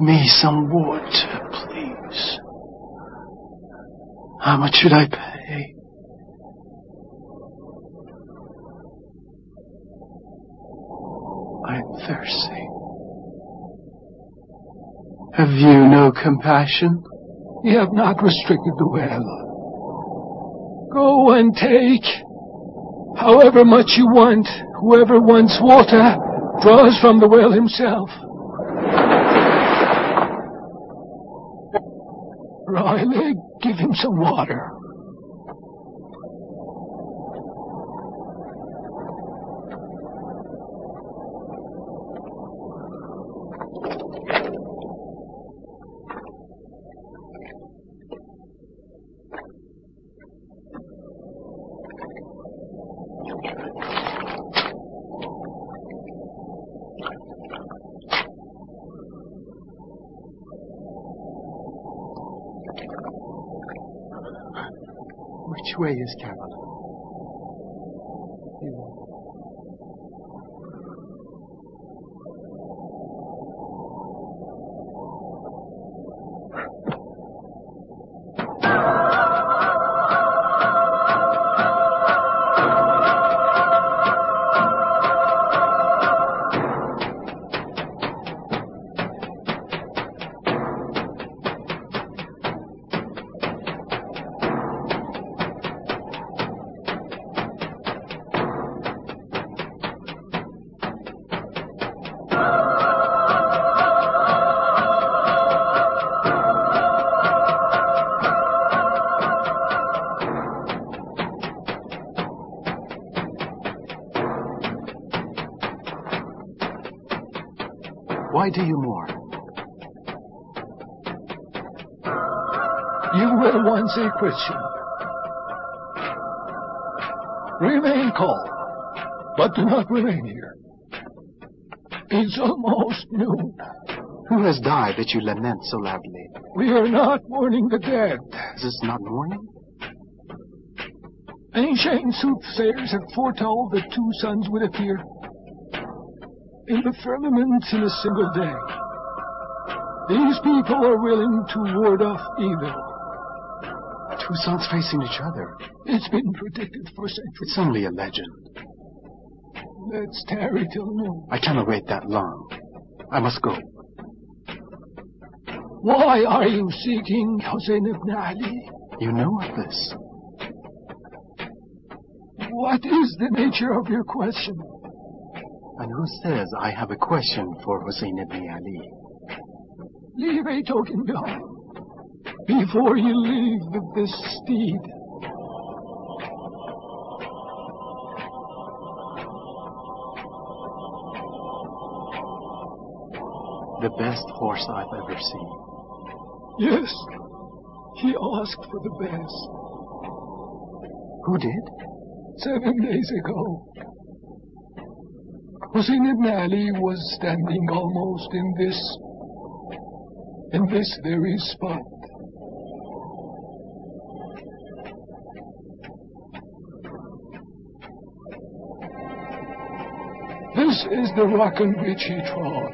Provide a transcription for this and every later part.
me some wood, please. How much should I pay? I'm thirsty. Have you no compassion? You have not restricted the well. Go and take however much you want. Whoever wants water draws from the well himself. Riley, give him some water. Which way is Caroline? Why do you mourn? You were once a Christian. Remain calm, but do not remain here. It's almost noon. Who has died that you lament so loudly? We are not mourning the dead. Is this not mourning? Ancient soothsayers have foretold that two suns would appear in the firmament in a single day. These people are willing to ward off evil. Two suns facing each other. It's been predicted for centuries. It's only a legend. Let's tarry till noon. I cannot wait that long. I must go. Why are you seeking Hussein ibn Ali? You know of this. What is the nature of your question? And who says I have a question for Hussein ibn Ali? Leave a token behind before you leave with this steed. The best horse I've ever seen. Yes, he asked for the best. Who did? 7 days ago. Hussein ibn Ali was standing almost in this very spot. This is the rock on which he trod.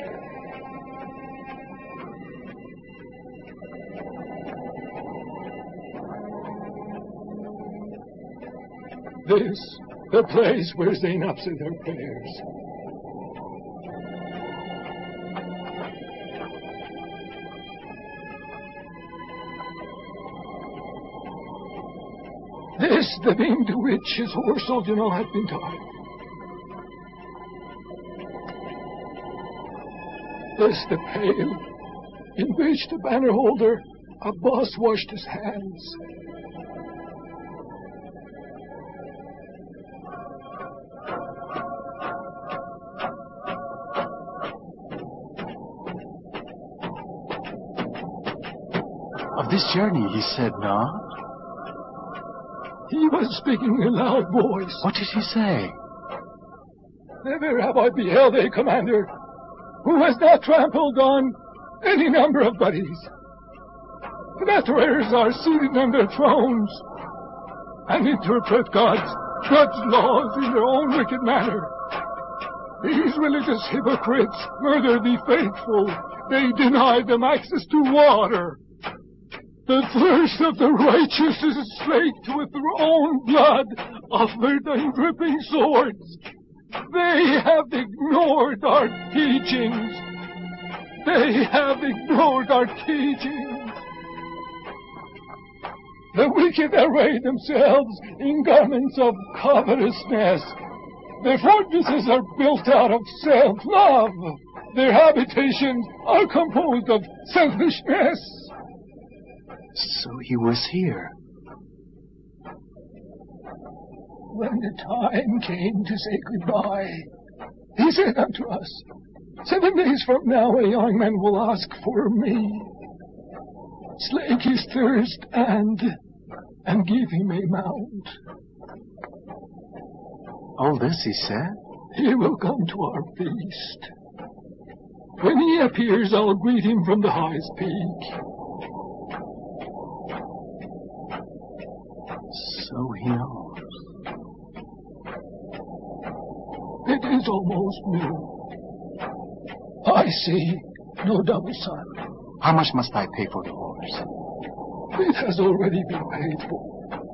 This, the place where Zainab said her prayers. This, the beam to which his horse Algernon had been tied. This, the pail in which the banner holder Abbas washed his hands. Of this journey, he said not. He was speaking in a loud voice. What did he say? Never have I beheld a commander who has not trampled on any number of bodies. The Materers are seated on their thrones and interpret God's laws in their own wicked manner. These religious hypocrites murder the faithful They deny them access to water. The thirst of the righteous is slaked with their own blood offered on dripping swords. They have ignored our teachings. They have ignored our teachings. The wicked array themselves in garments of covetousness. Their fortresses are built out of self-love. Their habitations are composed of selfishness. So he was here. When the time came to say goodbye, he said unto us, 7 days from now a young man will ask for me. Slake his thirst and give him a mount. All this he said? He will come to our feast. When he appears, I'll greet him from the highest peak. So he knows. It is almost noon. I see no double sun. How much must I pay for the horse? It has already been paid for.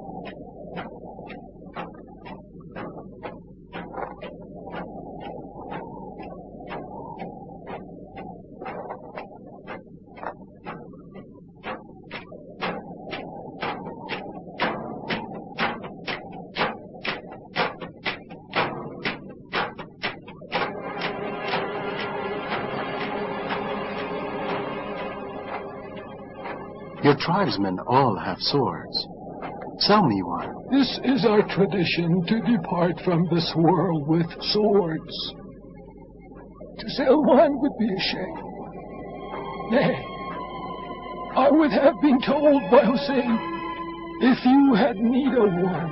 Your tribesmen all have swords. Sell me one. This is our tradition, to depart from this world with swords. To sell one would be a shame. Nay, I would have been told by Hussein, if you had need of one.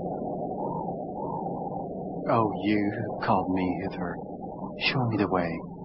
Oh, you who called me hither, show me the way.